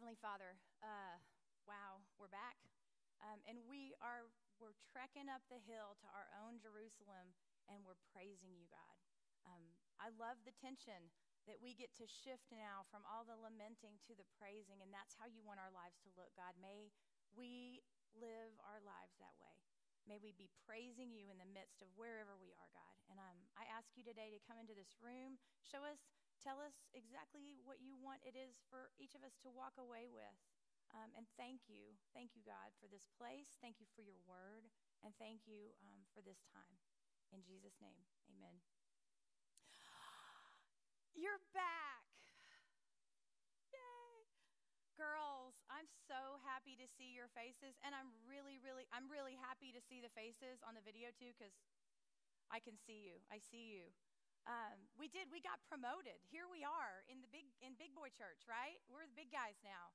Heavenly Father, wow, we're back. And we're trekking up the hill to our own Jerusalem, and we're praising you, God. I love the tension that we get to shift now from all the lamenting to the praising, and that's how you want our lives to look, God. May we live our lives that way. May we be praising you in the midst of wherever we are, God. And I ask you today to come into this room, tell us exactly what you want it is for each of us to walk away with. And thank you, God, for this place. Thank you for your word. And thank you for this time. In Jesus' name, amen. You're back. Yay. Girls, I'm so happy to see your faces. And I'm really happy to see the faces on the video too, because I can see you. I see you. We got promoted. Here we are in Big Boy Church, right? We're the big guys now.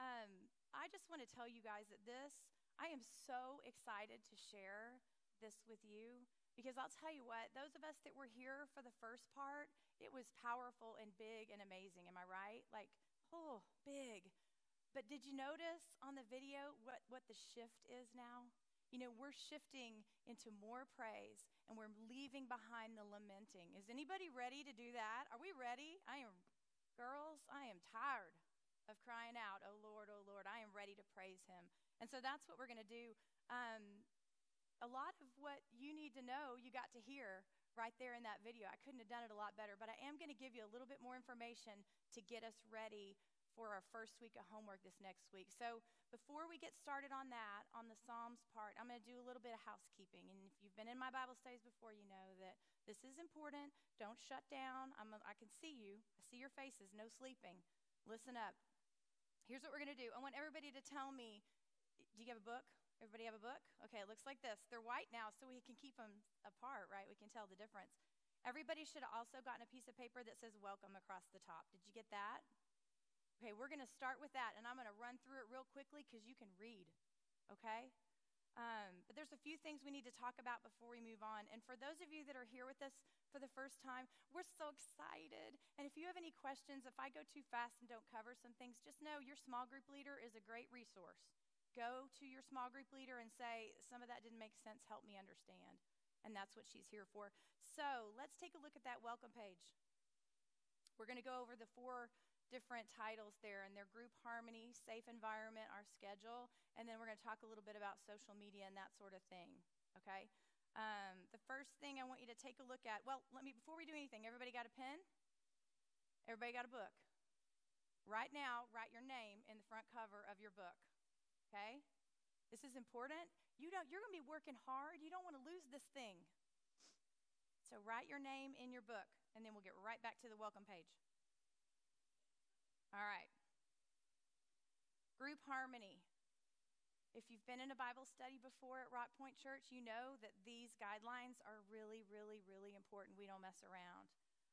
I just want to tell you guys that I am so excited to share this with you, because I'll tell you what, those of us that were here for the first part, it was powerful and big and amazing. Am I right? Like, oh, big. But did you notice on the video what the shift is now? You know, we're shifting into more praise, and we're leaving behind the lamenting. Is anybody ready to do that? Are we ready? Girls, I am tired of crying out, oh Lord, I am ready to praise him. And so that's what we're going to do. A lot of what you need to know, you got to hear right there in that video. I couldn't have done it a lot better, but I am going to give you a little bit more information to get us ready for our first week of homework this next week. So before we get started on that, on the Psalms part, I'm going to do a little bit of housekeeping. And if you've been in my Bible studies before, you know that this is important. Don't shut down. I can see you. I see your faces. No sleeping. Listen up. Here's what we're going to do. I want everybody to tell me, do you have a book? Everybody have a book? Okay, it looks like this. They're white now, so we can keep them apart, right? We can tell the difference. Everybody should have also gotten a piece of paper that says welcome across the top. Did you get that? Okay, we're going to start with that, and I'm going to run through it real quickly because you can read, okay? But there's a few things we need to talk about before we move on. And for those of you that are here with us for the first time, we're so excited. And if you have any questions, if I go too fast and don't cover some things, just know your small group leader is a great resource. Go to your small group leader and say, some of that didn't make sense, help me understand. And that's what she's here for. So let's take a look at that welcome page. We're going to go over the 4 different titles there, and their group harmony, safe environment, our schedule, and then we're going to talk a little bit about social media and that sort of thing, okay? The first thing I want you to take a look at, before we do anything, everybody got a pen? Everybody got a book? Right now, write your name in the front cover of your book, okay? This is important. You're going to be working hard. You don't want to lose this thing. So write your name in your book, and then we'll get right back to the welcome page. All right. Group harmony. If you've been in a Bible study before at Rock Point Church, you know that these guidelines are really, really, really important. We don't mess around.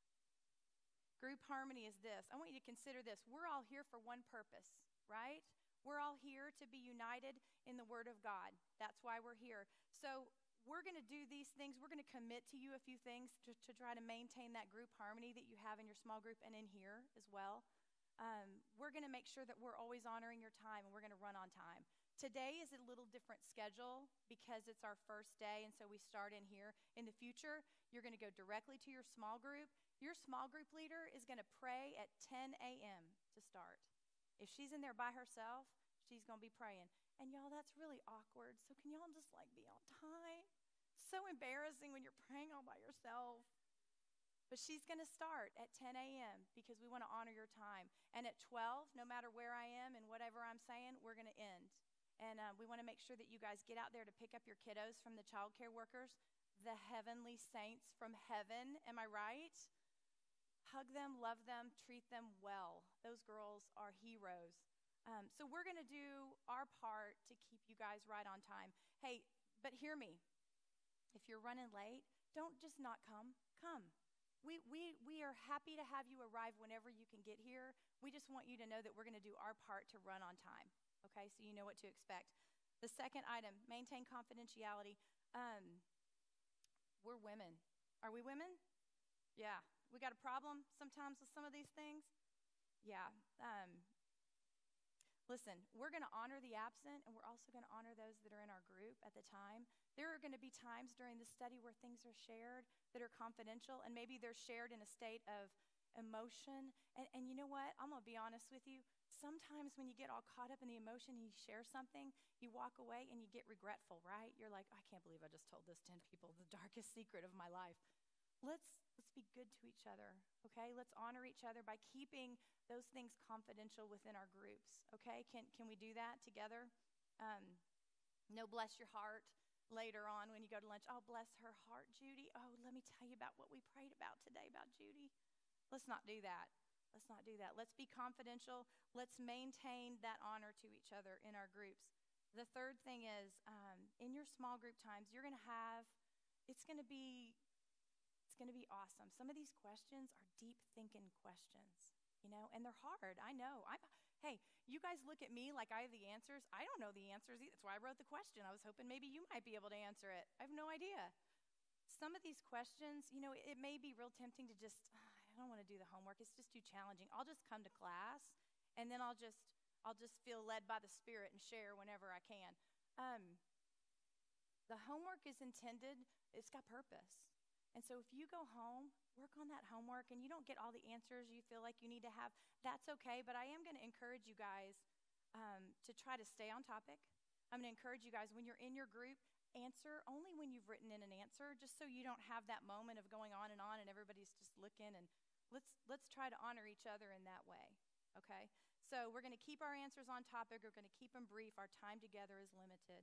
Group harmony is this. I want you to consider this. We're all here for one purpose, right? We're all here to be united in the Word of God. That's why we're here. So we're going to do these things. We're going to commit to you a few things to try to maintain that group harmony that you have in your small group and in here as well. We're going to make sure that we're always honoring your time, and we're going to run on time. Today is a little different schedule because it's our first day, and so we start in here. In the future, you're going to go directly to your small group. Your small group leader is going to pray at 10 a.m. to start. If she's in there by herself, she's going to be praying. And y'all, that's really awkward. So can y'all just be on time? It's so embarrassing when you're praying all by yourself. But she's going to start at 10 a.m. because we want to honor your time. And at 12, no matter where I am and whatever I'm saying, we're going to end. And we want to make sure that you guys get out there to pick up your kiddos from the child care workers, the heavenly saints from heaven. Am I right? Hug them, love them, treat them well. Those girls are heroes. So we're going to do our part to keep you guys right on time. Hey, but hear me. If you're running late, don't just not come. Come. We are happy to have you arrive whenever you can get here. We just want you to know that we're going to do our part to run on time, okay? So you know what to expect. The second item, maintain confidentiality. We're women. Are we women? Yeah. We got a problem sometimes with some of these things? Yeah. Listen, we're going to honor the absent, and we're also going to honor those that are in our group at the time. There are going to be times during the study where things are shared that are confidential, and maybe they're shared in a state of emotion. And you know what? I'm going to be honest with you. Sometimes when you get all caught up in the emotion and you share something, you walk away and you get regretful, right? You're like, I can't believe I just told this 10 people the darkest secret of my life. Let's be good to each other, okay? Let's honor each other by keeping those things confidential within our groups, okay? Can we do that together? No, bless your heart later on when you go to lunch. Oh, bless her heart, Judy. Oh, let me tell you about what we prayed about today about Judy. Let's not do that. Let's not do that. Let's be confidential. Let's maintain that honor to each other in our groups. The third thing is, in your small group times, you're going to have, it's going to be awesome. Some of these questions are deep thinking questions, and they're hard. I know. Hey, you guys look at me like I have the answers. I don't know the answers either. That's why I wrote the question. I was hoping maybe you might be able to answer it. I have no idea. Some of these questions, it may be real tempting to just, I don't want to do the homework. It's just too challenging. I'll just come to class, and then I'll just feel led by the Spirit and share whenever I can. The homework is intended, it's got purpose. And so if you go home, work on that homework, and you don't get all the answers you feel like you need to have, that's okay. But I am going to encourage you guys to try to stay on topic. I'm going to encourage you guys, when you're in your group, answer only when you've written in an answer, just so you don't have that moment of going on and everybody's just looking. And let's try to honor each other in that way, okay? So we're going to keep our answers on topic. We're going to keep them brief. Our time together is limited.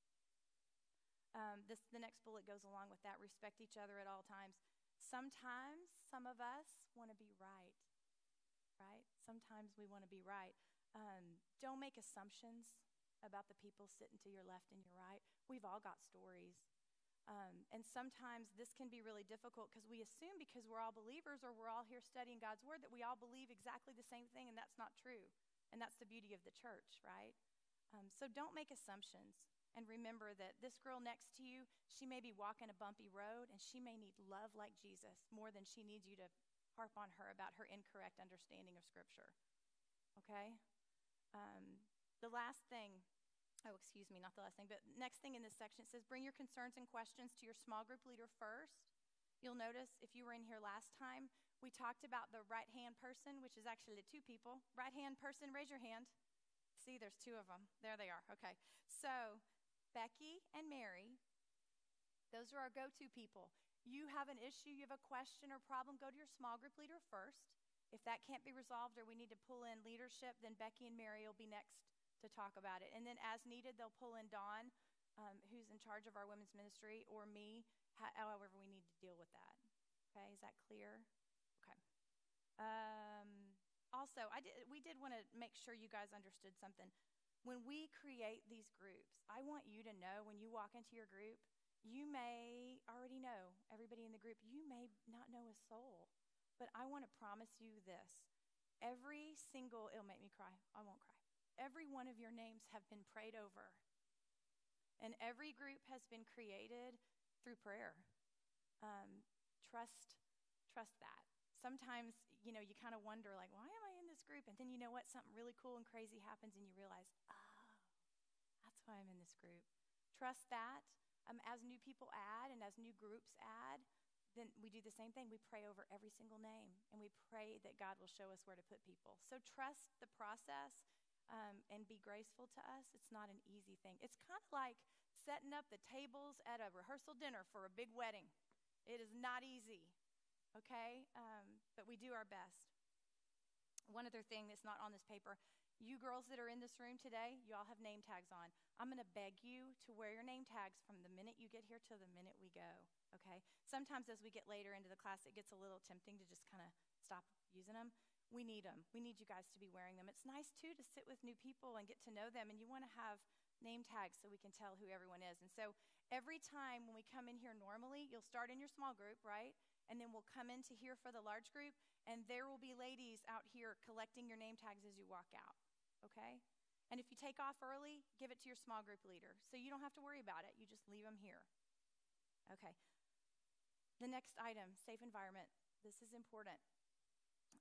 The next bullet goes along with that. Respect each other at all times. Sometimes some of us want to be right? Sometimes we want to be right. Don't make assumptions about the people sitting to your left and your right. We've all got stories. And sometimes this can be really difficult because we assume, because we're all believers or we're all here studying God's Word, that we all believe exactly the same thing, and that's not true. And that's the beauty of the church, right? So don't make assumptions. And remember that this girl next to you, she may be walking a bumpy road, and she may need love like Jesus more than she needs you to harp on her about her incorrect understanding of Scripture. Okay? The last thing, not the last thing, but next thing in this section, it says, bring your concerns and questions to your small group leader first. You'll notice, if you were in here last time, we talked about the right-hand person, which is actually the two people. Right-hand person, raise your hand. See, there's two of them. There they are. Okay. So Becky and Mary, those are our go-to people. You have an issue, you have a question or problem, go to your small group leader first. If that can't be resolved or we need to pull in leadership, then Becky and Mary will be next to talk about it. And then as needed, they'll pull in Dawn, who's in charge of our women's ministry, or me, however we need to deal with that. Okay, is that clear? Okay. Also, we did want to make sure you guys understood something. When we create these groups, I want you to know when you walk into your group, you may already know everybody in the group. You may not know a soul, but I want to promise you this. It'll make me cry. I won't cry. Every one of your names have been prayed over, and every group has been created through prayer. Trust that. Sometimes, you kind of wonder, like, why am I in this group? And then you know what? Something really cool and crazy happens, and you realize, that's why I'm in this group. Trust that. As new people add and as new groups add, then we do the same thing. We pray over every single name, and we pray that God will show us where to put people. So trust the process and be graceful to us. It's not an easy thing. It's kind of like setting up the tables at a rehearsal dinner for a big wedding. It is not easy, okay? But we do our best. One other thing that's not on this paper, you girls that are in this room today, you all have name tags on. I'm going to beg you to wear your name tags from the minute you get here till the minute we go, okay? Sometimes as we get later into the class, it gets a little tempting to just kind of stop using them. We need them. We need you guys to be wearing them. It's nice, too, to sit with new people and get to know them, and you want to have name tags so we can tell who everyone is. And so every time when we come in here normally, you'll start in your small group, right? And then we'll come into here for the large group, and there will be ladies out here collecting your name tags as you walk out, okay? And if you take off early, give it to your small group leader. So you don't have to worry about it. You just leave them here. Okay. The next item, safe environment. This is important.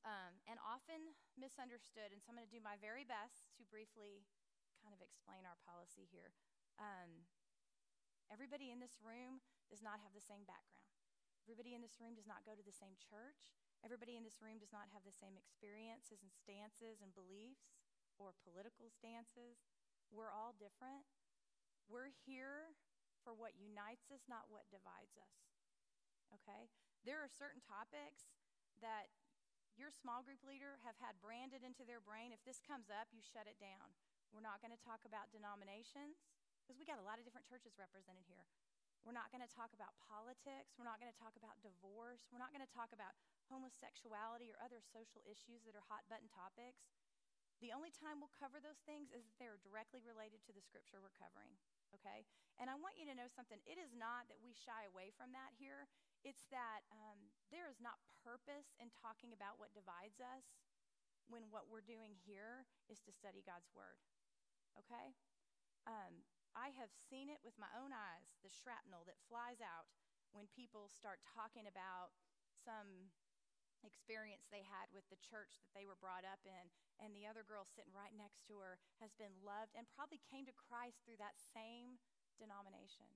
and often misunderstood. And so I'm going to do my very best to briefly kind of explain our policy here. Everybody in this room does not have the same background. Everybody in this room does not go to the same church. Everybody in this room does not have the same experiences and stances and beliefs or political stances. We're all different. We're here for what unites us, not what divides us. Okay? There are certain topics that your small group leader have had branded into their brain. If this comes up, you shut it down. We're not going to talk about denominations because we got a lot of different churches represented here. We're not going to talk about politics. We're not going to talk about divorce. We're not going to talk about homosexuality or other social issues that are hot button topics. The only time we'll cover those things is if they're directly related to the scripture we're covering, okay? And I want you to know something. It is not that we shy away from that here. It's that there is not purpose in talking about what divides us when what we're doing here is to study God's word, okay? I have seen it with my own eyes, the shrapnel that flies out when people start talking about some experience they had with the church that they were brought up in, and the other girl sitting right next to her has been loved and probably came to Christ through that same denomination.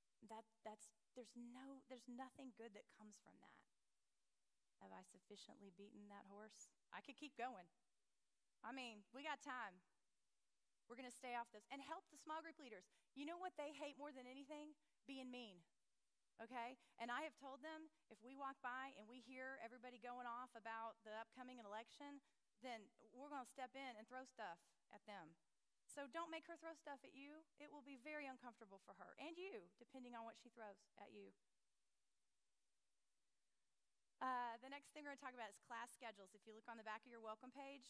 There's nothing good that comes from that. Have I sufficiently beaten that horse? I could keep going. I mean, we got time. We're going to stay off this and help the small group leaders. You know what they hate more than anything? Being mean. Okay? And I have told them, if we walk by and we hear everybody going off about the upcoming election, then we're going to step in and throw stuff at them. So don't make her throw stuff at you. It will be very uncomfortable for her and you, depending on what she throws at you. The next thing we're going to talk about is class schedules. If you look on the back of your welcome page,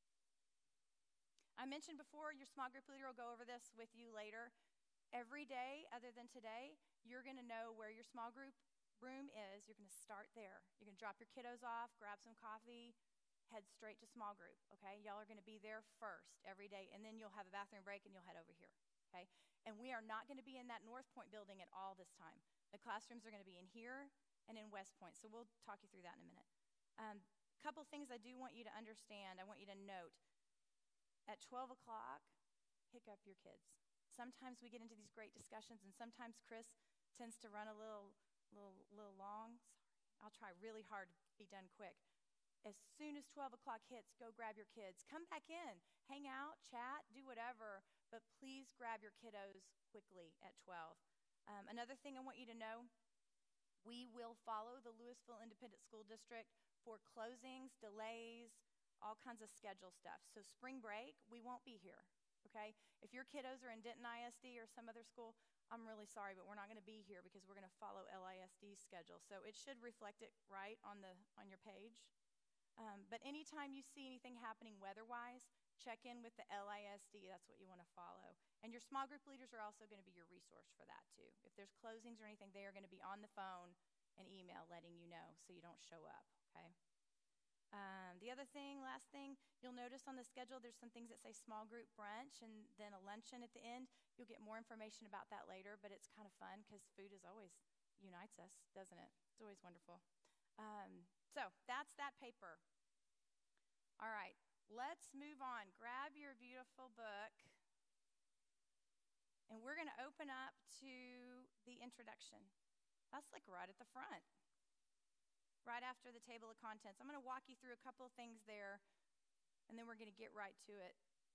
I mentioned before, your small group leader will go over this with you later. Every day, other than today, you're going to know where your small group room is. You're going to start there. You're going to drop your kiddos off, grab some coffee, head straight to small group, okay? Y'all are going to be there first every day, and then you'll have a bathroom break, and you'll head over here, okay? And we are not going to be in that North Point building at all this time. The classrooms are going to be in here and in West Point, so we'll talk you through that in a minute. A couple things I do want you to understand, I want you to note. At 12 o'clock, pick up your kids. Sometimes we get into these great discussions, and sometimes Chris tends to run a little long. Sorry, I'll try really hard to be done quick. As soon as 12 o'clock hits, go grab your kids. Come back in, hang out, chat, do whatever, but please grab your kiddos quickly at 12. Another thing I want you to know, we will follow the Louisville Independent School District for closings, delays, all kinds of schedule stuff. So spring break, we won't be here, okay? If your kiddos are in Denton ISD or some other school, I'm really sorry, but we're not going to be here because we're going to follow LISD's schedule. So it should reflect it right on your page. But anytime you see anything happening weather-wise, check in with the LISD. That's what you want to follow. And your small group leaders are also going to be your resource for that too. If there's closings or anything, they are going to be on the phone and email letting you know so you don't show up, okay? The other thing, last thing, you'll notice on the schedule there's some things that say small group brunch and then a luncheon at the end. You'll get more information about that later, but it's kind of fun because food is always unites us, doesn't it? It's always wonderful. So that's that paper. All right, let's move on. Grab your beautiful book, and we're going to open up to the introduction. That's like right at the front. Right after the table of contents. I'm going to walk you through a couple of things there, and then we're going to get right to it.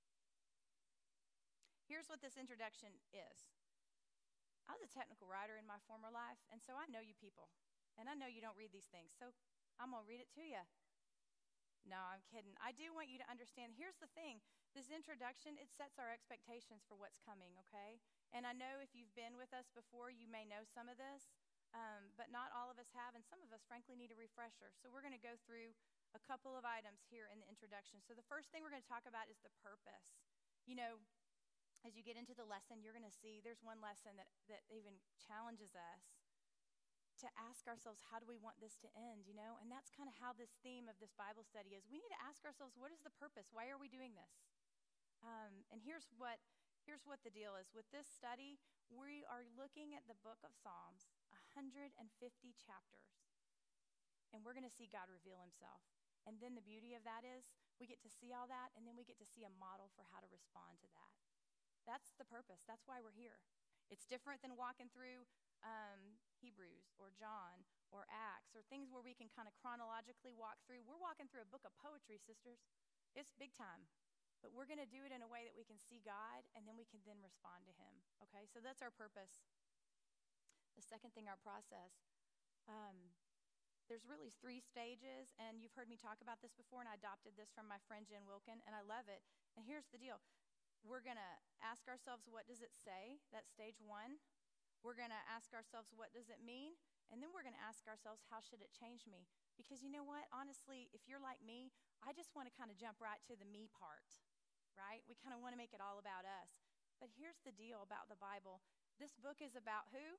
Here's what this introduction is. I was a technical writer in my former life, and so I know you people, and I know you don't read these things, so I'm going to read it to you. No, I'm kidding. I do want you to understand, here's the thing. This introduction, it sets our expectations for what's coming, okay? And I know if you've been with us before, you may know some of this. But not all of us have, and some of us, frankly, need a refresher. So we're going to go through a couple of items here in the introduction. So the first thing we're going to talk about is the purpose. You know, as you get into the lesson, you're going to see there's one lesson that even challenges us to ask ourselves, how do we want this to end, you know? And that's kind of how this theme of this Bible study is. We need to ask ourselves, what is the purpose? Why are we doing this? And here's what the deal is. With this study, we are looking at the book of Psalms, 150 chapters, and we're going to see God reveal himself. And then the beauty of that is we get to see all that, and then we get to see a model for how to respond to that. That's the purpose. That's why we're here. It's different than walking through Hebrews or John or Acts or things where we can kind of chronologically walk through. We're walking through a book of poetry, sisters. It's big time. But we're going to do it in a way that we can see God, and then we can then respond to him. Okay, so that's our purpose. The second thing, our process. There's really 3 stages, and you've heard me talk about this before, and I adopted this from my friend Jen Wilkin, and I love it. And here's the deal. We're going to ask ourselves, what does it say? That's stage 1. We're going to ask ourselves, what does it mean? And then we're going to ask ourselves, how should it change me? Because you know what? Honestly, if you're like me, I just want to kind of jump right to the me part, right? We kind of want to make it all about us. But here's the deal about the Bible. This book is about who?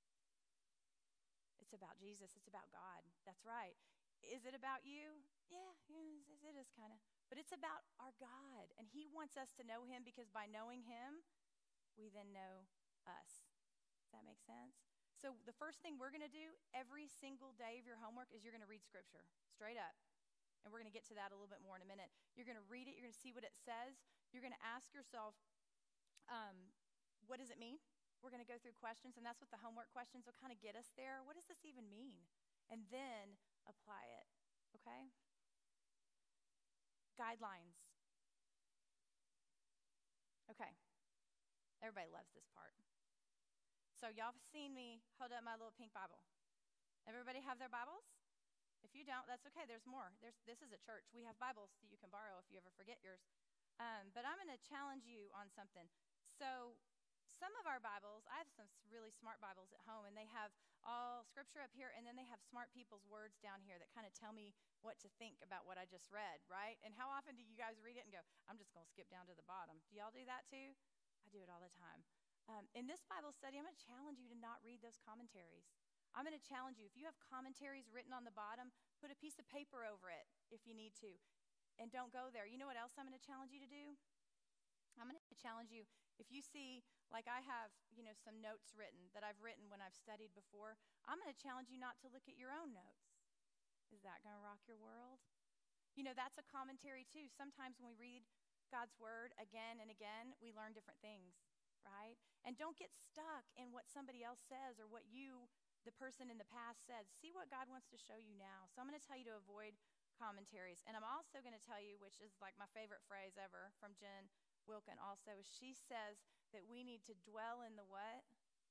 It's about Jesus. It's about God. That's right. Is it about you? Yeah, it is kind of. But it's about our God. And he wants us to know him, because by knowing him, we then know us. Does that make sense? So the first thing we're going to do every single day of your homework is you're going to read Scripture, straight up. And we're going to get to that a little bit more in a minute. You're going to read it. You're going to see what it says. You're going to ask yourself, what does it mean? We're going to go through questions, and that's what the homework questions will kind of get us there. What does this even mean? And then apply it, okay? Guidelines. Okay. Everybody loves this part. So y'all have seen me hold up my little pink Bible. Everybody have their Bibles? If you don't, that's okay. There's more. This is a church. We have Bibles that you can borrow if you ever forget yours. But I'm going to challenge you on something. So some of our Bibles, I have some really smart Bibles at home, and they have all Scripture up here, and then they have smart people's words down here that kind of tell me what to think about what I just read, right? And how often do you guys read it and go, I'm just going to skip down to the bottom? Do y'all do that too? I do it all the time. In this Bible study, I'm going to challenge you to not read those commentaries. I'm going to challenge you. If you have commentaries written on the bottom, put a piece of paper over it if you need to. And don't go there. You know what else I'm going to challenge you to do? I'm going to challenge you, if you see, like I have, some notes written that I've written when I've studied before, I'm going to challenge you not to look at your own notes. Is that going to rock your world? That's a commentary too. Sometimes when we read God's word again and again, we learn different things, right? And don't get stuck in what somebody else says or what the person in the past said. See what God wants to show you now. So I'm going to tell you to avoid commentaries. And I'm also going to tell you, which is like my favorite phrase ever from Jen Wilkin also, she says that we need to dwell in the what?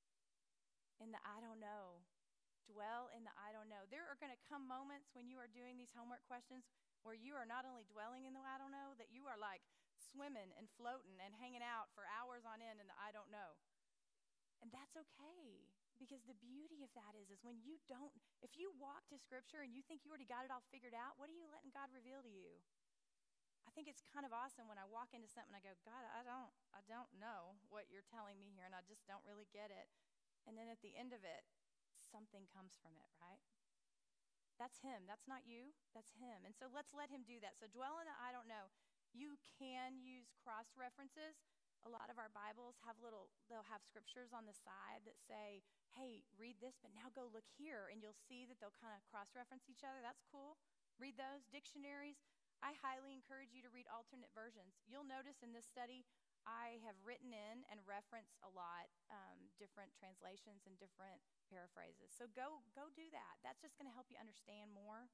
In the I don't know. Dwell in the I don't know. There are going to come moments when you are doing these homework questions where you are not only dwelling in the I don't know, that you are like swimming and floating and hanging out for hours on end in the I don't know. And that's okay, because the beauty of that is when you don't, if you walk to Scripture and you think you already got it all figured out, what are you letting God reveal to you? I think it's kind of awesome when I walk into something and I go, God, I don't know what you're telling me here, and I just don't really get it. And then at the end of it, something comes from it, right? That's him. That's not you. That's him. And so let's let him do that. So dwell in the I don't know. You can use cross-references. A lot of our Bibles they'll have scriptures on the side that say, hey, read this, but now go look here, and you'll see that they'll kind of cross-reference each other. That's cool. Read those. Dictionaries. I highly encourage you to read alternate versions. You'll notice in this study, I have written in and referenced a lot different translations and different paraphrases. So go do that. That's just going to help you understand more.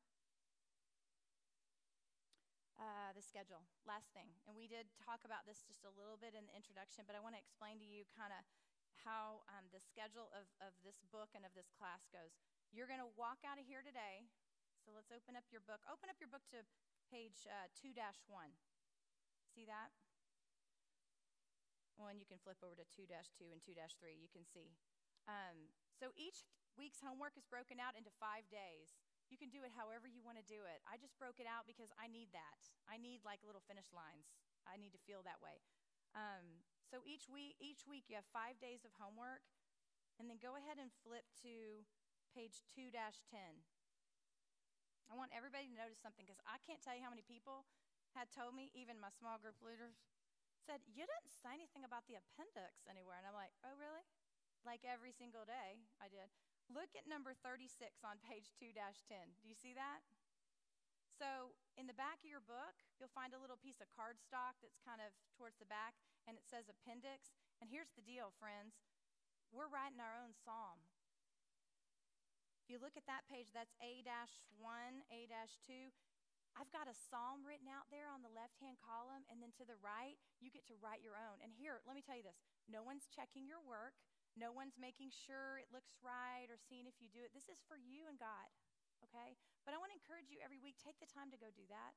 The schedule, last thing. And we did talk about this just a little bit in the introduction, but I want to explain to you kind of how the schedule of this book and of this class goes. You're going to walk out of here today. So let's open up your book. Open up your book to page 2-1. See that? Well, and you can flip over to 2-2 and 2-3. You can see. So each week's homework is broken out into 5 days. You can do it however you want to do it. I just broke it out because I need that. I need like little finish lines. I need to feel that way. So each week you have 5 days of homework, and then go ahead and flip to page 2-10. I want everybody to notice something, because I can't tell you how many people had told me, even my small group leaders, said, you didn't say anything about the appendix anywhere. And I'm like, oh, really? Like every single day I did. Look at number 36 on page 2-10. Do you see that? So in the back of your book, you'll find a little piece of cardstock that's kind of towards the back, and it says appendix. And here's the deal, friends. We're writing our own psalm. If you look at that page, that's A-1, A-2. I've got a psalm written out there on the left-hand column, and then to the right, you get to write your own. And here, let me tell you this. No one's checking your work. No one's making sure it looks right or seeing if you do it. This is for you and God, okay? But I want to encourage you every week, take the time to go do that.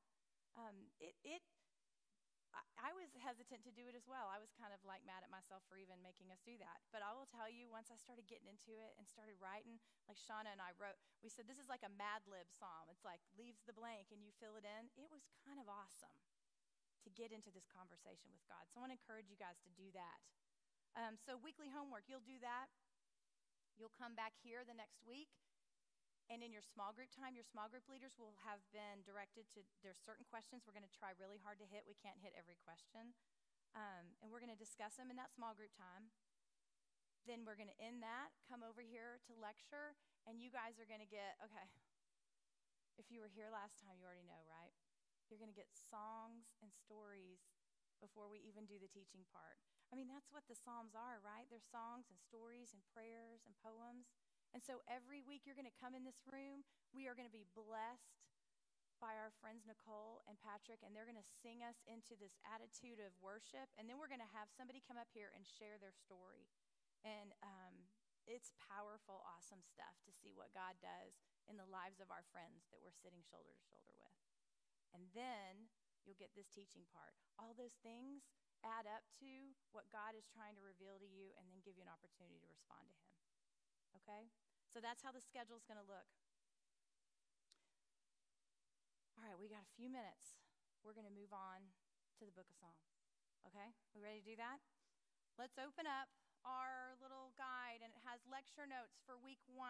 I was hesitant to do it as well. I was kind of like mad at myself for even making us do that. But I will tell you, once I started getting into it and started writing, like Shauna and I wrote, we said this is like a Mad Lib psalm. It's like leaves the blank and you fill it in. It was kind of awesome to get into this conversation with God. So I want to encourage you guys to do that. So weekly homework, you'll do that. You'll come back here the next week. And in your small group time, your small group leaders will have been directed to, there's certain questions we're going to try really hard to hit. We can't hit every question. And we're going to discuss them in that small group time. Then we're going to end that, come over here to lecture, and you guys are going to get, okay, if you were here last time, you already know, right? You're going to get songs and stories before we even do the teaching part. I mean, that's what the Psalms are, right? They're songs and stories and prayers and poems. And so every week you're going to come in this room. We are going to be blessed by our friends Nicole and Patrick, and they're going to sing us into this attitude of worship. And then we're going to have somebody come up here and share their story. And it's powerful, awesome stuff to see what God does in the lives of our friends that we're sitting shoulder to shoulder with. And then you'll get this teaching part. All those things add up to what God is trying to reveal to you and then give you an opportunity to respond to him. Okay? So that's how the schedule is going to look. All right, we got a few minutes. We're going to move on to the book of Psalms. Okay? We ready to do that? Let's open up our little guide, and it has lecture notes for week 1.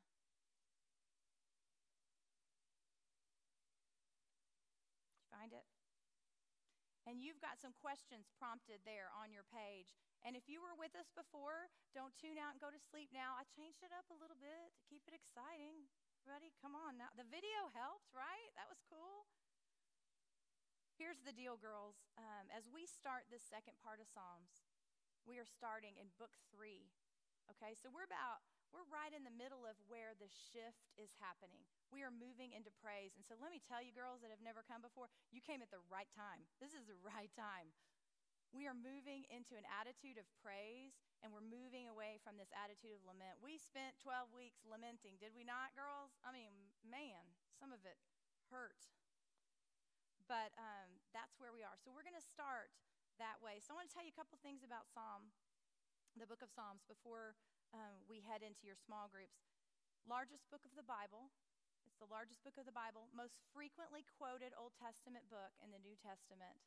Did you find it? And you've got some questions prompted there on your page. And if you were with us before, don't tune out and go to sleep now. I changed it up a little bit to keep it exciting. Everybody, come on now. The video helped, right? That was cool. Here's the deal, girls. As we start this second part of Psalms, we are starting in book 3. Okay, so we're right in the middle of where the shift is happening. We are moving into praise. And so let me tell you, girls that have never come before, you came at the right time. This is the right time. We are moving into an attitude of praise, and we're moving away from this attitude of lament. We spent 12 weeks lamenting, did we not, girls? I mean, man, some of it hurt. But that's where we are. So we're going to start that way. So I want to tell you a couple things about the book of Psalms, before we head into your small groups. Largest book of the Bible. It's the largest book of the Bible. Most frequently quoted Old Testament book in the New Testament.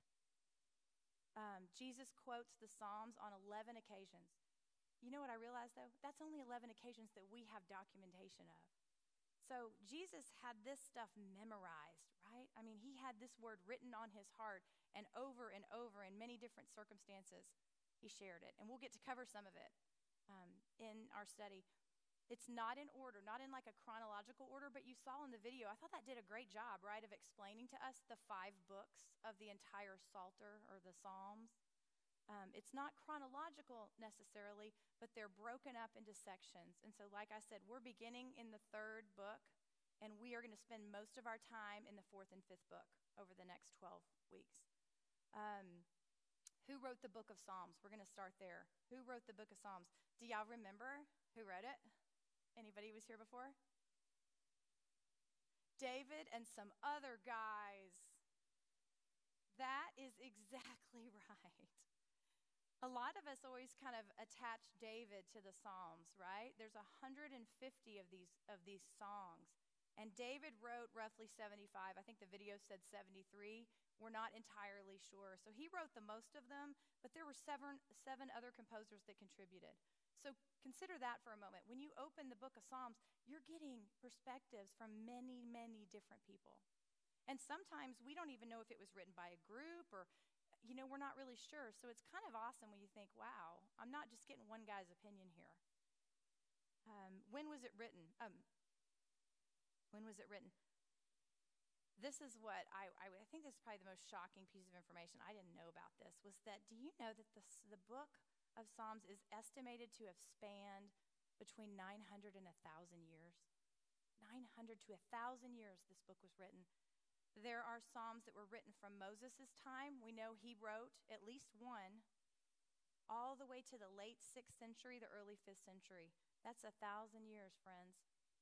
Jesus quotes the Psalms on 11 occasions. You know what I realized, though? That's only 11 occasions that we have documentation of. So Jesus had this stuff memorized, right? I mean, he had this word written on his heart, and over in many different circumstances, he shared it. And we'll get to cover some of it in our study. It's not in order, not in like a chronological order, but you saw in the video, I thought that did a great job, right, of explaining to us the 5 books of the entire Psalter or the Psalms. It's not chronological necessarily, but they're broken up into sections. And so, like I said, we're beginning in the 3rd book, and we are going to spend most of our time in the 4th and 5th book over the next 12 weeks. Who wrote the book of Psalms? We're going to start there. Who wrote the book of Psalms? Do y'all remember who wrote it? Anybody was here before? David and some other guys. That is exactly right. A lot of us always kind of attach David to the Psalms, right? There's 150 of these songs. And David wrote roughly 75. I think the video said 73. We're not entirely sure. So he wrote the most of them, but there were seven other composers that contributed. So consider that for a moment. When you open the book of Psalms, you're getting perspectives from many, many different people. And sometimes we don't even know if it was written by a group or, we're not really sure. So it's kind of awesome when you think, wow, I'm not just getting one guy's opinion here. When was it written? When was it written? This is what I think this is probably the most shocking piece of information. I didn't know about this, was that, do you know that the book of Psalms is estimated to have spanned between 900 and 1,000 years? 900 to 1,000 years this book was written. There are Psalms that were written from Moses' time. We know he wrote at least one, all the way to the late 6th century, the early 5th century. That's 1,000 years, friends.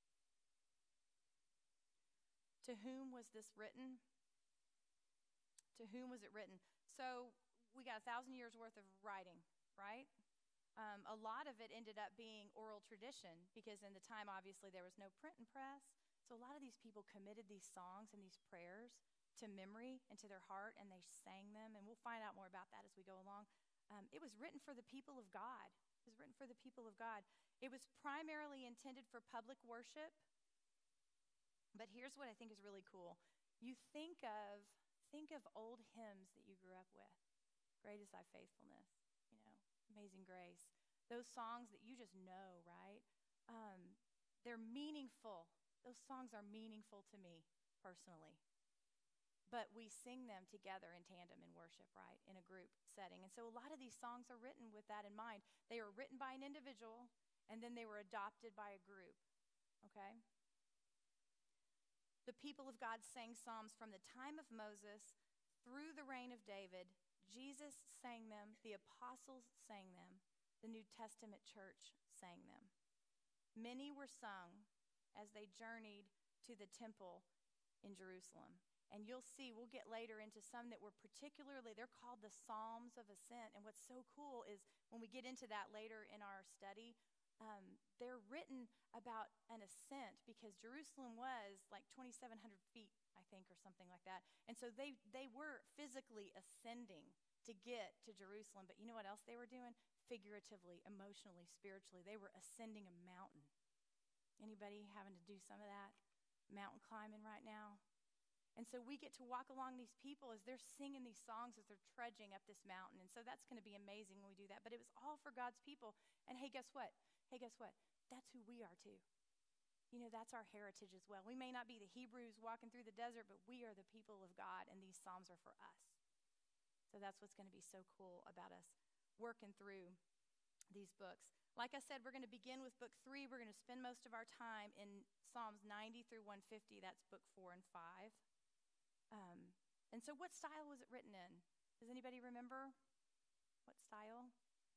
To whom was this written? To whom was it written? So we got 1,000 years worth of writing, right? A lot of it ended up being oral tradition, because in the time, obviously, there was no print and press. So a lot of these people committed these songs and these prayers to memory and to their heart, and they sang them. And we'll find out more about that as we go along. It was written for the people of God. It was written for the people of God. It was primarily intended for public worship. But here's what I think is really cool. You think of old hymns that you grew up with. Great is thy faithfulness, Amazing Grace. Those songs that you just know, right? They're meaningful. Those songs are meaningful to me personally. But we sing them together in tandem in worship, right? In a group setting. And so a lot of these songs are written with that in mind. They were written by an individual, and then they were adopted by a group, okay? The people of God sang psalms from the time of Moses through the reign of David. Jesus sang them. The apostles sang them. The New Testament church sang them. Many were sung as they journeyed to the temple in Jerusalem. And you'll see, we'll get later into some that were particularly, they're called the Psalms of Ascent. And what's so cool is when we get into that later in our study, they're written about an ascent, because Jerusalem was like 2,700 feet, I think, or something like that. And so they were physically ascending to get to Jerusalem. But you know what else they were doing? Figuratively, emotionally, spiritually. They were ascending a mountain. Anybody having to do some of that mountain climbing right now? And so we get to walk along these people as they're singing these songs, as they're trudging up this mountain. And so that's going to be amazing when we do that. But it was all for God's people. And hey, guess what? That's who we are too. That's our heritage as well. We may not be the Hebrews walking through the desert, but we are the people of God, and these Psalms are for us. So that's what's going to be so cool about us working through these books. Like I said, we're going to begin with book 3. We're going to spend most of our time in Psalms 90 through 150. That's book 4 and 5. And so what style was it written in? Does anybody remember? What style?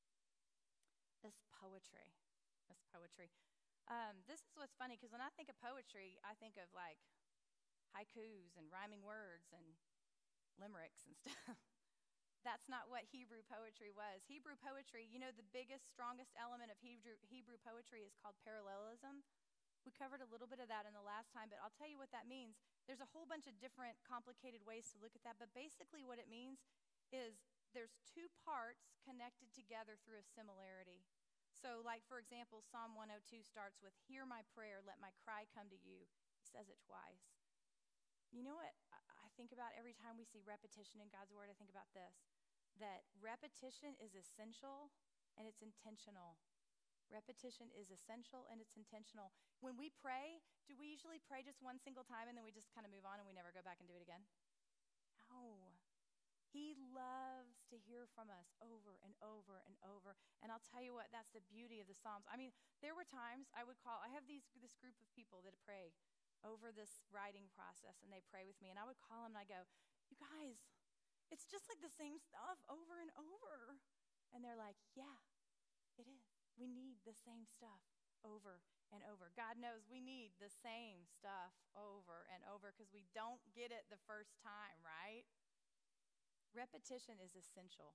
It's poetry. It's poetry. This is what's funny, because when I think of poetry, I think of like haikus and rhyming words and limericks and stuff. That's not what Hebrew poetry was. Hebrew poetry, the biggest, strongest element of Hebrew poetry is called parallelism. We covered a little bit of that in the last time, but I'll tell you what that means. There's a whole bunch of different complicated ways to look at that, but basically what it means is there's two parts connected together through a similarity. So like, for example, Psalm 102 starts with, "Hear my prayer, let my cry come to you." He says it twice. You know what I think about every time we see repetition in God's word? I think about this, that repetition is essential and it's intentional. Repetition is essential and it's intentional. When we pray, do we usually pray just one single time and then we just kind of move on and we never go back and do it again? No. He loves to hear from us over and over and over. And I'll tell you what, that's the beauty of the Psalms. I mean, there were times I have this group of people that pray over this writing process, and they pray with me. And I would call them and I go, "You guys, it's just like the same stuff over and over." And they're like, "Yeah, it is. We need the same stuff over and over." God knows we need the same stuff over and over because we don't get it the first time, right? Repetition is essential.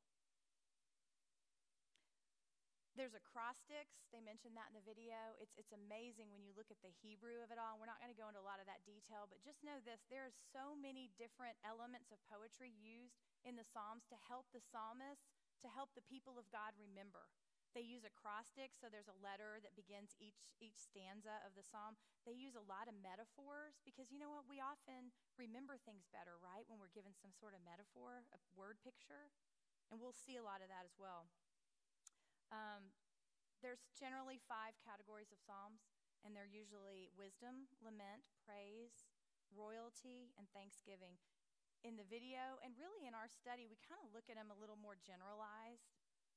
There's acrostics. They mentioned that in the video. It's amazing when you look at the Hebrew of it all. And we're not going to go into a lot of that detail, but just know this. There are so many different elements of poetry used in the Psalms to help the psalmist, to help the people of God remember. They use acrostics, so there's a letter that begins each stanza of the psalm. They use a lot of metaphors because you know what? We often remember things better, right? When we're given some sort of metaphor, a word picture. And we'll see a lot of that as well. There's generally 5 categories of psalms, and they're usually wisdom, lament, praise, royalty, and thanksgiving. In the video, and really in our study, we kind of look at them a little more generalized.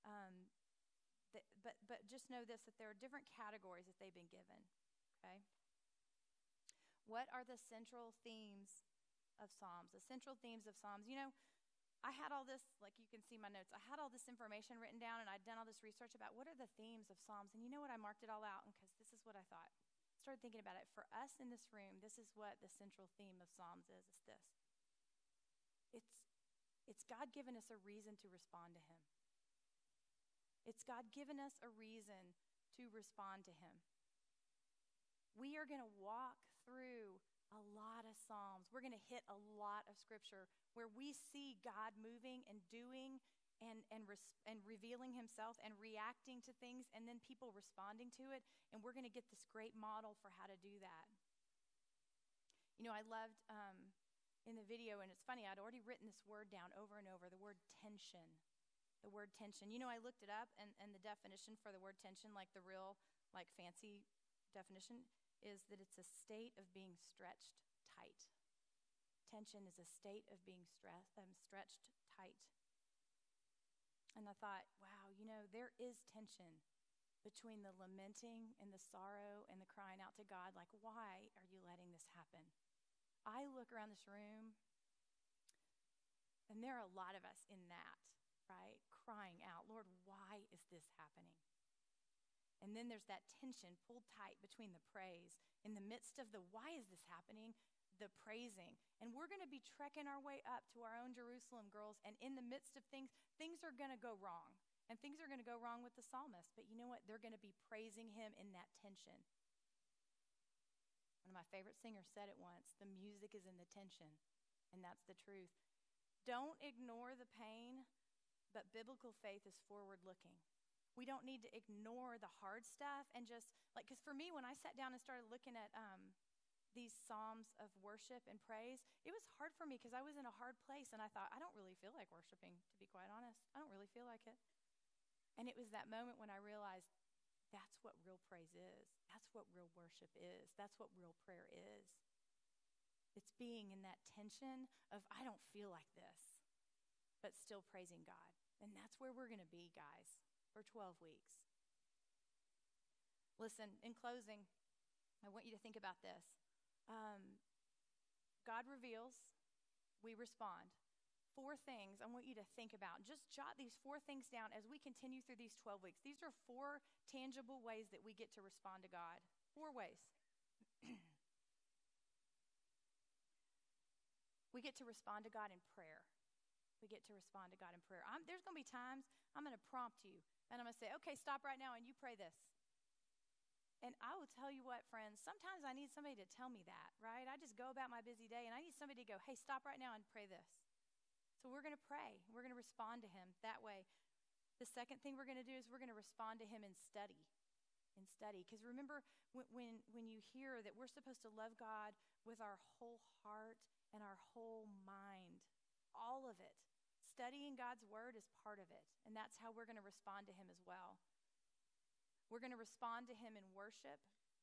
But just know this, that there are different categories that they've been given, okay? What are the central themes of Psalms? The central themes of Psalms. You know, I had all this, like you can see my notes, I had all this information written down, and I'd done all this research about what are the themes of Psalms. And you know what? I marked it all out because this is what I thought. I started thinking about it. For us in this room, this is what the central theme of Psalms is. It's this. It's God giving us a reason to respond to him. It's God giving us a reason to respond to him. We are going to walk through a lot of Psalms. We're going to hit a lot of scripture where we see God moving and doing and revealing himself and reacting to things, and then people responding to it. And we're going to get this great model for how to do that. You know, I loved in the video, and it's funny, I'd already written this word down over and over, the word tension. The word tension. You know, I looked it up, and the definition for the word tension, like the real, like fancy definition, is that it's a state of being stretched tight. Tension is a state of being stretched tight. And I thought, wow, you know, there is tension between the lamenting and the sorrow and the crying out to God, like, why are you letting this happen? I look around this room, and there are a lot of us in that, right? Crying out, Lord, why is this happening? And then there's that tension pulled tight between the praise. In the midst of the why is this happening, the praising. And we're going to be trekking our way up to our own Jerusalem, girls. And in the midst of things, things are going to go wrong. And things are going to go wrong with the psalmist. But you know what? They're going to be praising him in that tension. One of my favorite singers said it once, the music is in the tension. And that's the truth. Don't ignore the pain, but biblical faith is forward-looking. We don't need to ignore the hard stuff and just, like, because for me, when I sat down and started looking at these psalms of worship and praise, it was hard for me because I was in a hard place, and I thought, I don't really feel like worshiping, to be quite honest. I don't really feel like it. And it was that moment when I realized that's what real praise is. That's what real worship is. That's what real prayer is. It's being in that tension of, I don't feel like this, but still praising God. And that's where we're going to be, guys, for 12 weeks. Listen, in closing, I want you to think about this. God reveals, we respond. 4 things I want you to think about. Just jot these 4 things down as we continue through these 12 weeks. These are 4 tangible ways that we get to respond to God. 4 ways. We get to respond to God in prayer. We get to respond to God in prayer. There's going to be times I'm going to prompt you, and I'm going to say, okay, stop right now, and you pray this. And I will tell you what, friends, sometimes I need somebody to tell me that, right? I just go about my busy day, and I need somebody to go, hey, stop right now and pray this. So we're going to pray. We're going to respond to him that way. The second thing we're going to do is we're going to respond to him in study. Because remember, when you hear that we're supposed to love God with our whole heart and our whole mind, all of it, studying God's word is part of it. And that's how we're going to respond to him as well. We're going to respond to him in worship.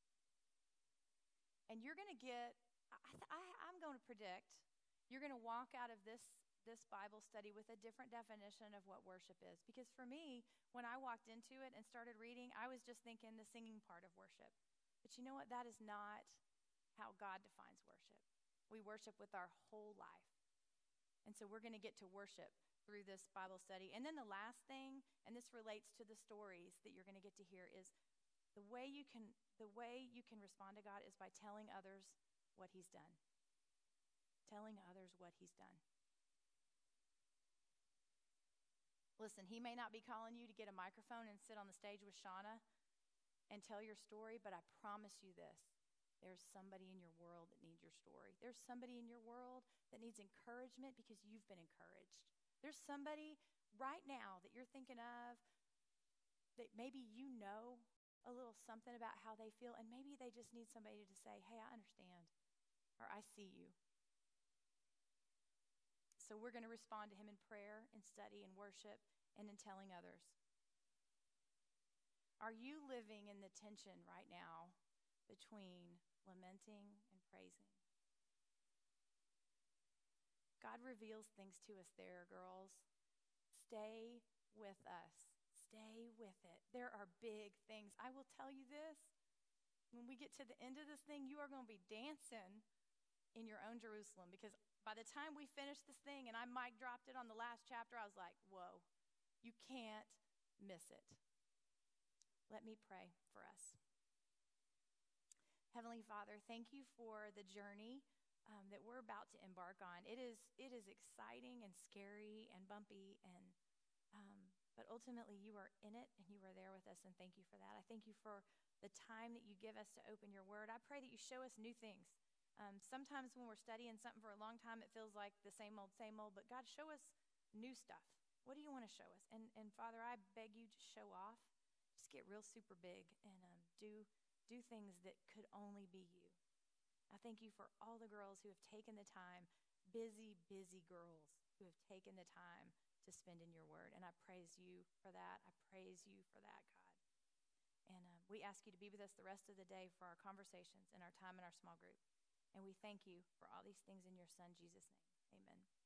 And you're going to get, I'm going to predict, you're going to walk out of this Bible study with a different definition of what worship is. Because for me, when I walked into it and started reading, I was just thinking the singing part of worship. But you know what? That is not how God defines worship. We worship with our whole life. And so we're going to get to worship through this Bible study. And then the last thing, and this relates to the stories that you're going to get to hear, is the way you can respond to God is by telling others what he's done. Telling others what he's done. Listen, he may not be calling you to get a microphone and sit on the stage with Shauna and tell your story, but I promise you this. There's somebody in your world that needs your story. There's somebody in your world that needs encouragement because you've been encouraged. There's somebody right now that you're thinking of that maybe you know a little something about how they feel, and maybe they just need somebody to say, hey, I understand, or I see you. So we're going to respond to him in prayer, in study, in worship, and in telling others. Are you living in the tension right now between lamenting and praising? God reveals things to us there, girls. Stay with us. Stay with it. There are big things. I will tell you this. When we get to the end of this thing, you are going to be dancing in your own Jerusalem, because by the time we finished this thing and I mic dropped it on the last chapter, I was like, whoa, you can't miss it. Let me pray for us. Heavenly Father, thank you for the journey that we're about to embark on. It is exciting and scary and bumpy, but ultimately you are in it and you are there with us, and thank you for that. I thank you for the time that you give us to open your word. I pray that you show us new things. Sometimes when we're studying something for a long time, it feels like the same old, but God, show us new stuff. What do you want to show us? And Father, I beg you to show off. Just get real super big and do things that could only be you. I thank you for all the girls who have taken the time, busy girls who have taken the time to spend in your word. And I praise you for that. I praise you for that, God. And we ask you to be with us the rest of the day for our conversations and our time in our small group. And we thank you for all these things in your son, Jesus' name. Amen.